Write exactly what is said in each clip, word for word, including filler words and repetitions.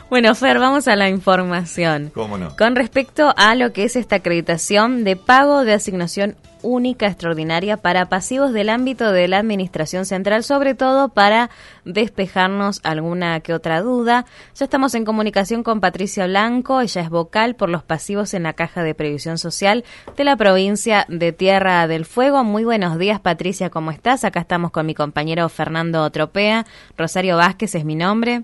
Bueno, Fer, vamos a la información. ¿Cómo no? Con respecto a lo que es esta acreditación de pago de asignación única extraordinaria para pasivos del ámbito de la Administración Central, sobre todo para despejarnos alguna que otra duda. Ya estamos en comunicación con Patricia Blanco, ella es vocal por los pasivos en la Caja de Previsión Social de la provincia de Tierra del Fuego. Muy buenos días, Patricia, ¿cómo estás? Acá estamos con mi compañero Fernando Tropea. Rosario Vázquez es mi nombre.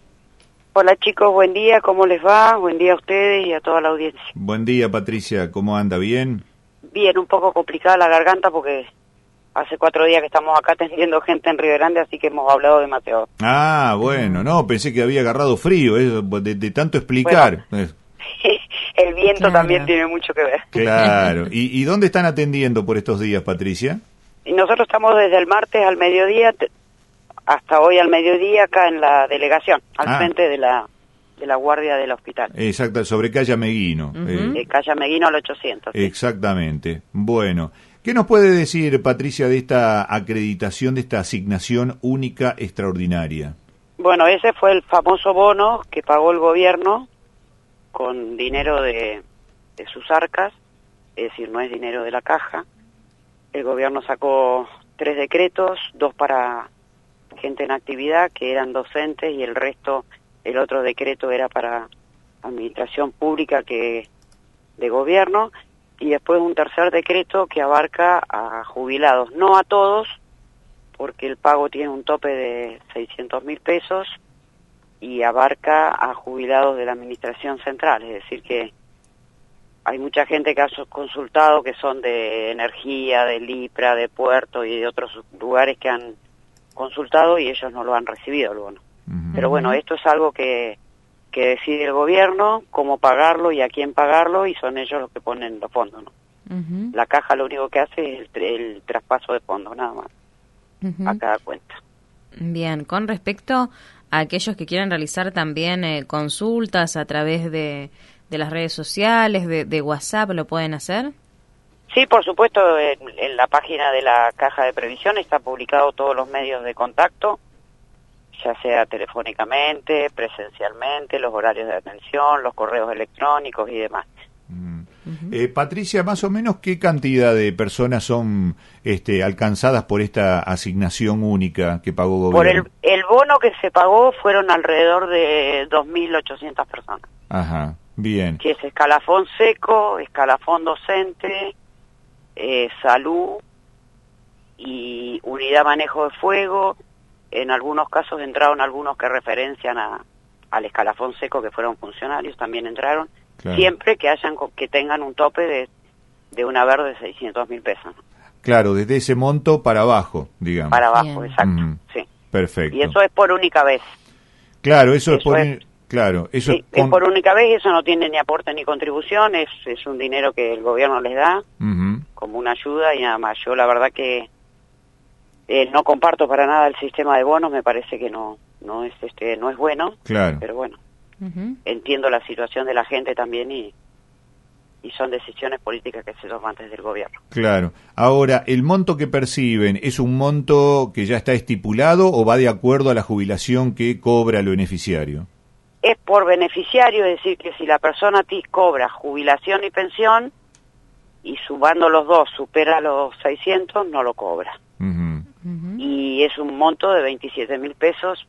Hola chicos, buen día, ¿cómo les va? Buen día a ustedes y a toda la audiencia. Buen día, Patricia, ¿cómo anda? ¿Bien? Bien, un poco complicada la garganta porque hace cuatro días que estamos acá atendiendo gente en Río Grande, así que hemos hablado demasiado. Ah, bueno, no, pensé que había agarrado frío, eso, de, de tanto explicar. Bueno, el viento claro. también tiene mucho que ver. Claro, ¿Y, ¿y dónde están atendiendo por estos días, Patricia? Y nosotros estamos desde el martes al mediodía hasta hoy al mediodía acá en la delegación, al ah. frente de la de la guardia del hospital. Exacto, sobre calle Ameguino. Uh-huh. eh. De calle Ameguino al ochocientos. ¿Sí? Exactamente. Bueno, ¿qué nos puede decir, Patricia, de esta acreditación, de esta asignación única extraordinaria? Bueno, ese fue el famoso bono que pagó el gobierno con dinero de, de sus arcas, es decir, no es dinero de la caja. El gobierno sacó tres decretos, dos para gente en actividad, que eran docentes, y el resto... El otro decreto era para administración pública que de gobierno, y después un tercer decreto que abarca a jubilados, no a todos, porque el pago tiene un tope de seiscientos mil pesos y abarca a jubilados de la administración central, es decir que hay mucha gente que ha consultado que son de energía, de Lipra, de Puerto y de otros lugares que han consultado y ellos no lo han recibido el bono. Pero bueno, esto es algo que, que decide el gobierno, cómo pagarlo y a quién pagarlo, y son ellos los que ponen los fondos, ¿no? Uh-huh. La caja lo único que hace es el, el traspaso de fondos, nada más, uh-huh. a cada cuenta. Bien, con respecto a aquellos que quieran realizar también eh, consultas a través de, de las redes sociales, de, de WhatsApp, ¿lo pueden hacer? Sí, por supuesto, en, en la página de la Caja de Previsión está publicado todos los medios de contacto, ya sea telefónicamente, presencialmente, los horarios de atención, los correos electrónicos y demás. Mm. Uh-huh. Eh, Patricia, más o menos, ¿qué cantidad de personas son este, alcanzadas por esta asignación única que pagó gobierno? Por el, el bono que se pagó fueron alrededor de dos mil ochocientas personas. Ajá, bien. Que es escalafón seco, escalafón docente, eh, salud y unidad manejo de fuego. En algunos casos entraron algunos que referencian a, al escalafón seco, que fueron funcionarios, también entraron, claro. Siempre que hayan que tengan un tope de, de un haber de seiscientos mil pesos. Claro, desde ese monto para abajo, digamos. Para abajo, Bien. exacto, mm, sí. Perfecto. Y eso es por única vez. Claro, eso, eso es por... Es, claro, eso sí, es, con... es por única vez, eso no tiene ni aporte ni contribución, es, es un dinero que el gobierno les da uh-huh. como una ayuda y nada más. Yo la verdad que Eh, no comparto para nada el sistema de bonos, me parece que no no es este no es bueno, claro. pero bueno, uh-huh. entiendo la situación de la gente también y y son decisiones políticas que se toman desde el gobierno. Claro. Ahora, ¿el monto que perciben es un monto que ya está estipulado o va de acuerdo a la jubilación que cobra el beneficiario? Es por beneficiario, es decir, que si la persona T I S cobra jubilación y pensión y sumando los dos supera los seiscientos, no lo cobra. Uh-huh. Y es un monto de veintisiete mil pesos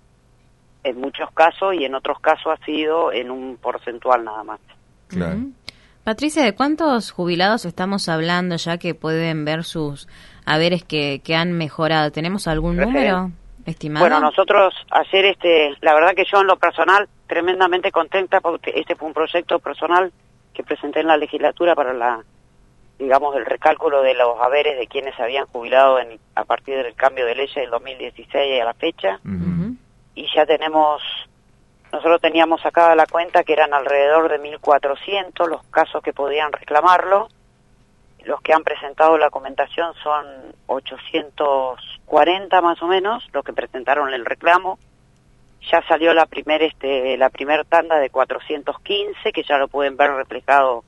en muchos casos y en otros casos ha sido en un porcentual nada más. Claro. Uh-huh. Patricia, ¿de cuántos jubilados estamos hablando ya que pueden ver sus haberes que, que han mejorado? ¿Tenemos algún Referen- número estimado? Bueno, nosotros ayer, este, la verdad que yo en lo personal tremendamente contenta porque este fue un proyecto personal que presenté en la legislatura para la digamos, el recálculo de los haberes de quienes se habían jubilado en, a partir del cambio de leyes del dos mil dieciséis a la fecha, uh-huh. y ya tenemos, nosotros teníamos sacada la cuenta que eran alrededor de mil cuatrocientos los casos que podían reclamarlo, los que han presentado la comentación son ochocientos cuarenta más o menos, los que presentaron el reclamo, ya salió la primer, este, la primer tanda de cuatrocientos quince, que ya lo pueden ver reflejado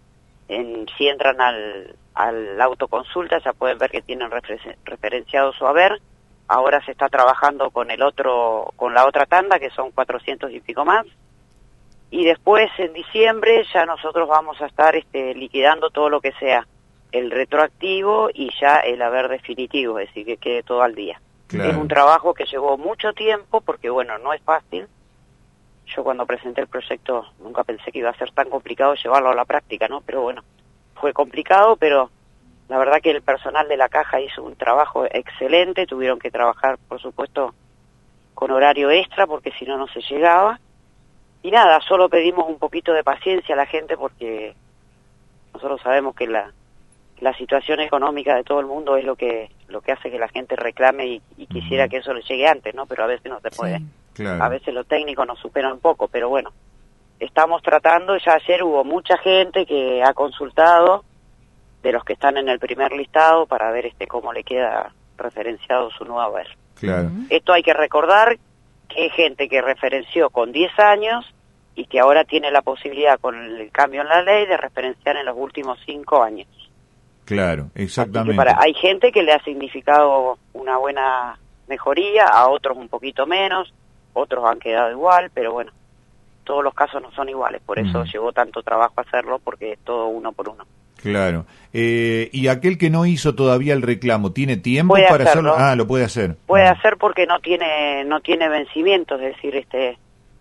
En, si entran al, al autoconsulta ya pueden ver que tienen refer, referenciado su haber ahora se está trabajando con el otro, con la otra tanda, que son cuatrocientos y pico más, y después en diciembre ya nosotros vamos a estar este, liquidando todo lo que sea el retroactivo y ya el haber definitivo, es decir, que quede todo al día. Claro. Es un trabajo que llevó mucho tiempo, porque bueno, no es fácil. Yo cuando presenté el proyecto nunca pensé que iba a ser tan complicado llevarlo a la práctica, ¿no? Pero bueno, fue complicado, pero la verdad que el personal de la caja hizo un trabajo excelente, tuvieron que trabajar, por supuesto, con horario extra, porque si no, no se llegaba. Y nada, solo pedimos un poquito de paciencia a la gente, porque nosotros sabemos que la, la situación económica de todo el mundo es lo que lo que hace que la gente reclame y, y quisiera uh-huh. que eso le llegue antes, ¿no? Pero a veces no se puede. Sí, claro. A veces los técnicos nos superan un poco, pero bueno, estamos tratando. Ya ayer hubo mucha gente que ha consultado, de los que están en el primer listado, para ver este cómo le queda referenciado su nuevo haber. Claro. Esto hay que recordar que hay gente que referenció con diez años y que ahora tiene la posibilidad, con el cambio en la ley, de referenciar en los últimos cinco años. Claro, exactamente. Para, hay gente que le ha significado una buena mejoría, a otros un poquito menos, otros han quedado igual, pero bueno, todos los casos no son iguales, por eso uh-huh. llevó tanto trabajo hacerlo, porque es todo uno por uno. Claro. Eh, ¿Y aquel que no hizo todavía el reclamo, tiene tiempo puede para hacerlo. hacerlo? Ah, lo puede hacer. Puede uh-huh. hacer porque no tiene no tiene vencimiento, es decir, este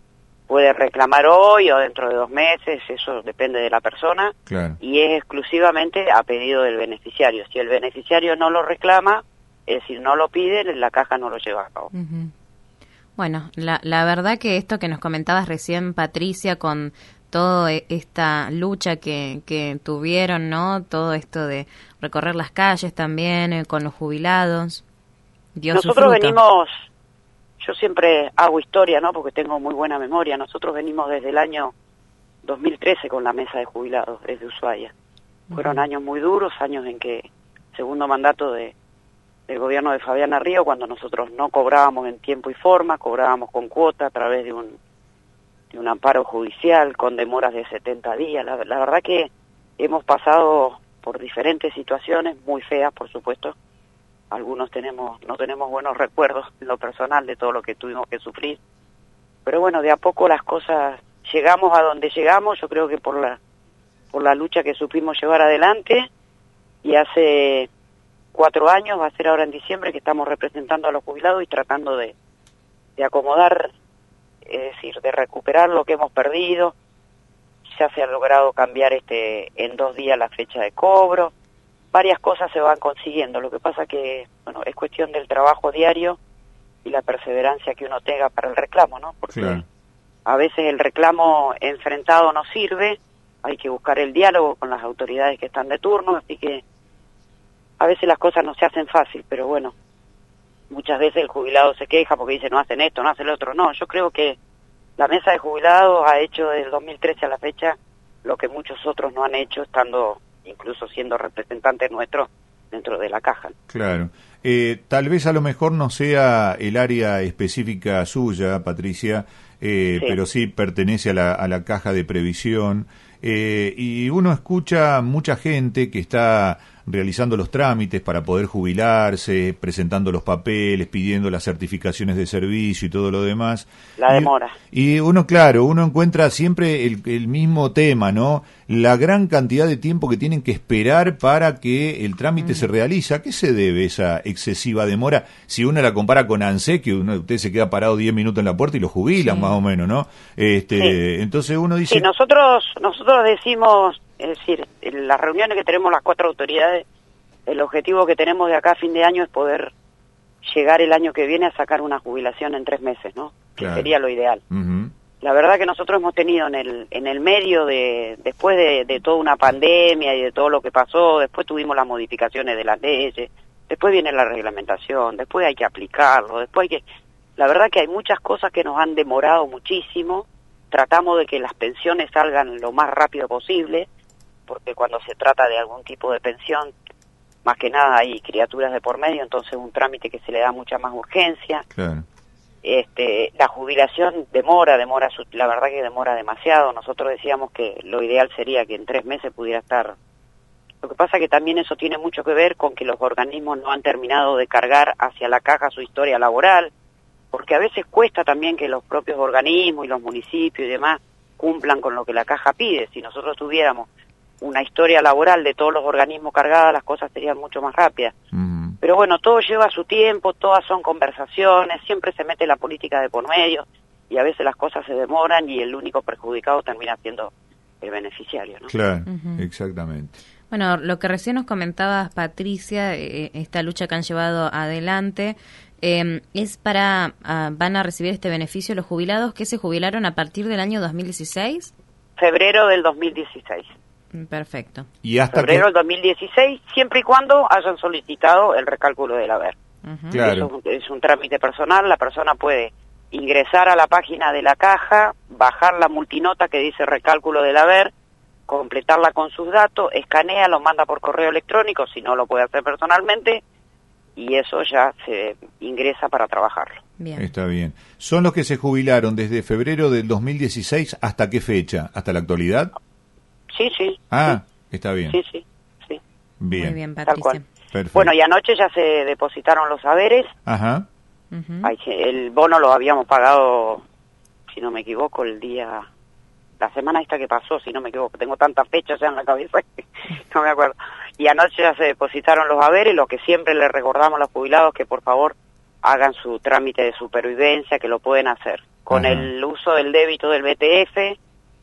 puede reclamar hoy o dentro de dos meses, eso depende de la persona, claro. y es exclusivamente a pedido del beneficiario. Si el beneficiario no lo reclama, es decir, no lo pide, la caja no lo lleva a cabo. Uh-huh. Bueno, la, la verdad que esto que nos comentabas recién, Patricia, con toda esta lucha que, que tuvieron, ¿no? Todo esto de recorrer las calles también, eh, con los jubilados. Dio Nosotros su fruto. venimos... Yo siempre hago historia, ¿no? Porque tengo muy buena memoria. Nosotros venimos desde el año dos mil trece con la mesa de jubilados desde Ushuaia. Uh-huh. Fueron años muy duros, años en que, segundo mandato de, del gobierno de Fabiana Río, cuando nosotros no cobrábamos en tiempo y forma, cobrábamos con cuota a través de un, de un amparo judicial, con demoras de setenta días. La, la verdad que hemos pasado por diferentes situaciones, muy feas, por supuesto. Algunos tenemos no tenemos buenos recuerdos en lo personal de todo lo que tuvimos que sufrir, pero bueno, de a poco las cosas, llegamos a donde llegamos, yo creo que por la por la lucha que supimos llevar adelante, y hace cuatro años, va a ser ahora en diciembre, que estamos representando a los jubilados y tratando de, de acomodar, es decir, de recuperar lo que hemos perdido. Ya se ha logrado cambiar este en dos días la fecha de cobro. Varias cosas se van consiguiendo, lo que pasa que, bueno, es cuestión del trabajo diario y la perseverancia que uno tenga para el reclamo, ¿no? Porque claro. a veces el reclamo enfrentado no sirve, hay que buscar el diálogo con las autoridades que están de turno, así que a veces las cosas no se hacen fácil, pero bueno, muchas veces el jubilado se queja porque dice no hacen esto, no hacen lo otro. No, yo creo que la mesa de jubilados ha hecho desde el dos mil trece a la fecha lo que muchos otros no han hecho, estando incluso siendo representantes nuestros dentro de la caja. Claro. Eh, tal vez a lo mejor no sea el área específica suya, Patricia, eh, sí. pero sí pertenece a la, a la caja de previsión, eh, y uno escucha mucha gente que está realizando los trámites para poder jubilarse, presentando los papeles, pidiendo las certificaciones de servicio y todo lo demás. La demora. Y, y uno, claro, uno encuentra siempre el, el mismo tema, ¿no? La gran cantidad de tiempo que tienen que esperar para que el trámite mm. se realice. ¿A qué se debe esa excesiva demora? Si uno la compara con ANSES, que uno, usted se queda parado diez minutos en la puerta y lo jubilan, sí. más o menos, ¿no? Este, sí. Entonces uno dice... Sí, nosotros, nosotros decimos... Es decir, en las reuniones que tenemos las cuatro autoridades, el objetivo que tenemos de acá a fin de año es poder llegar el año que viene a sacar una jubilación en tres meses, ¿no? Claro. Que sería lo ideal. Uh-huh. La verdad que nosotros hemos tenido en el en el medio de, después de, de toda una pandemia y de todo lo que pasó, después tuvimos las modificaciones de las leyes, después viene la reglamentación, después hay que aplicarlo, después hay que... La verdad que hay muchas cosas que nos han demorado muchísimo, tratamos de que las pensiones salgan lo más rápido posible, porque cuando se trata de algún tipo de pensión, más que nada hay criaturas de por medio, entonces un trámite que se le da mucha más urgencia. Claro. Este, la jubilación demora, demora, la verdad que demora demasiado. Nosotros decíamos que lo ideal sería que en tres meses pudiera estar Lo que pasa que también eso tiene mucho que ver con que los organismos no han terminado de cargar hacia la caja su historia laboral, porque a veces cuesta también que los propios organismos y los municipios y demás cumplan con lo que la caja pide. Si nosotros tuviéramos una historia laboral de todos los organismos cargada, las cosas serían mucho más rápidas. Uh-huh. Pero bueno, todo lleva su tiempo, todas son conversaciones, siempre se mete la política de por medio y a veces las cosas se demoran y el único perjudicado termina siendo el beneficiario, ¿no? Claro, uh-huh. Exactamente. Bueno, lo que recién nos comentabas, Patricia, eh, esta lucha que han llevado adelante, eh, es para, uh, van a recibir este beneficio los jubilados que se jubilaron a partir del año dos mil dieciséis. Febrero del dos mil dieciséis. Perfecto. Y hasta febrero que... del dos mil dieciséis, siempre y cuando hayan solicitado el recálculo del haber. Uh-huh. Claro. Es un, es un trámite personal, la persona puede ingresar a la página de la caja, bajar la multinota que dice recálculo del haber, completarla con sus datos, escanea, lo manda por correo electrónico, si no lo puede hacer personalmente, y eso ya se ingresa para trabajarlo. Bien. Está bien. ¿Son los que se jubilaron desde febrero del dos mil dieciséis hasta qué fecha? ¿Hasta la actualidad? Sí, sí. Ah, sí. Está bien. Sí, sí, sí. Bien. Muy bien, Patricia. Tal cual. Perfecto. Bueno, y anoche ya se depositaron los haberes. Ajá. Uh-huh. Ay, el bono lo habíamos pagado, si no me equivoco, el día... La semana esta que pasó, si no me equivoco, tengo tantas fechas ya en la cabeza que no me acuerdo. Y anoche ya se depositaron los haberes, lo que siempre les recordamos a los jubilados que por favor hagan su trámite de supervivencia, que lo pueden hacer con Ajá. el uso del débito del B T F,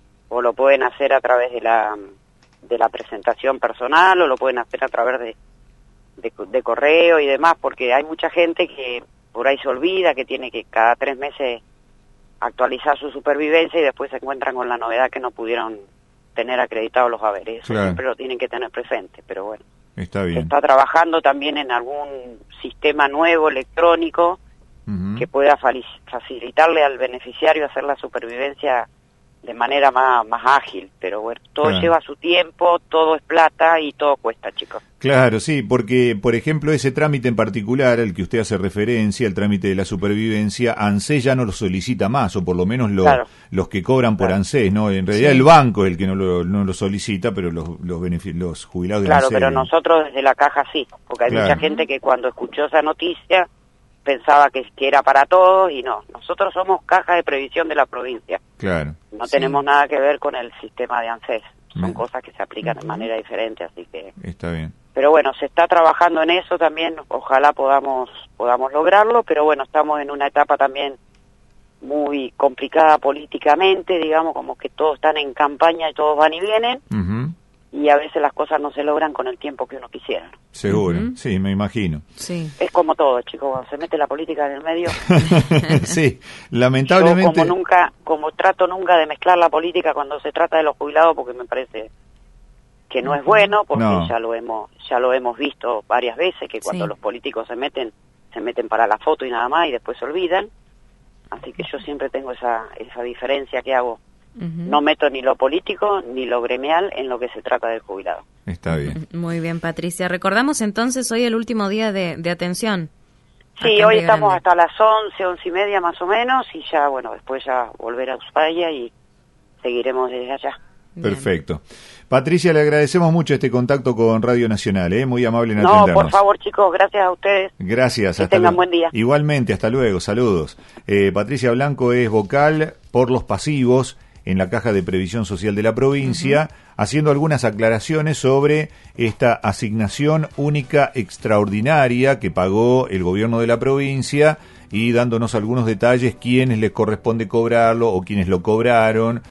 o lo pueden hacer a través de la de la presentación personal, o lo pueden hacer a través de, de, de correo y demás, porque hay mucha gente que por ahí se olvida que tiene que cada tres meses actualizar su supervivencia y después se encuentran con la novedad que no pudieron tener acreditados los haberes. Eso claro. Siempre lo tienen que tener presente, pero bueno. Está bien. Se está trabajando también en algún sistema nuevo electrónico uh-huh. que pueda facilitarle al beneficiario hacer la supervivencia de manera más, más ágil, pero bueno, todo claro. lleva su tiempo, todo es plata y todo cuesta, chicos. Claro, sí, porque, por ejemplo, ese trámite en particular, al que usted hace referencia, el trámite de la supervivencia, ANSES ya no lo solicita más, o por lo menos lo, claro. los que cobran por claro. ANSES, ¿no? En realidad sí. el banco es el que no lo, no lo solicita, pero los los, benefic- los jubilados de Claro, ANSES... pero nosotros desde la caja sí, porque hay claro. mucha gente que cuando escuchó esa noticia pensaba que, que era para todos y no. Nosotros somos caja de previsión de la provincia. Claro. No sí. tenemos nada que ver con el sistema de ANSES. Son bien. Cosas que se aplican uh-huh. de manera diferente, así que... Está bien. Pero bueno, se está trabajando en eso también. Ojalá podamos podamos lograrlo, pero bueno, estamos en una etapa también muy complicada políticamente, digamos, como que todos están en campaña y todos van y vienen. Uh-huh. Y a veces las cosas no se logran con el tiempo que uno quisiera, ¿no? Seguro, uh-huh. sí, me imagino. Sí. Es como todo, chicos, cuando se mete la política en el medio. Sí, lamentablemente. Yo como nunca, como trato nunca de mezclar la política cuando se trata de los jubilados, porque me parece que no es bueno, porque no. ya lo hemos ya lo hemos visto varias veces, que cuando sí. los políticos se meten, se meten para la foto y nada más, y después se olvidan. Así que yo siempre tengo esa esa diferencia que hago. Uh-huh. No meto ni lo político ni lo gremial en lo que se trata del jubilado. Está bien. Muy bien, Patricia. Recordamos entonces hoy el último día de, de atención. Sí, hoy estamos Grande. Hasta las once, once y media más o menos, y ya, bueno, después ya volver a Ushuaia y seguiremos desde allá. Bien. Perfecto. Patricia, le agradecemos mucho este contacto con Radio Nacional, ¿eh? Muy amable en no, atendernos. No, por favor, chicos, gracias a ustedes. Gracias. Que hasta tengan luego. Buen día. Igualmente, hasta luego, saludos. Eh, Patricia Blanco es vocal por los pasivos en la Caja de Previsión Social de la provincia, uh-huh. haciendo algunas aclaraciones sobre esta asignación única extraordinaria que pagó el gobierno de la provincia y dándonos algunos detalles quiénes les corresponde cobrarlo o quiénes lo cobraron.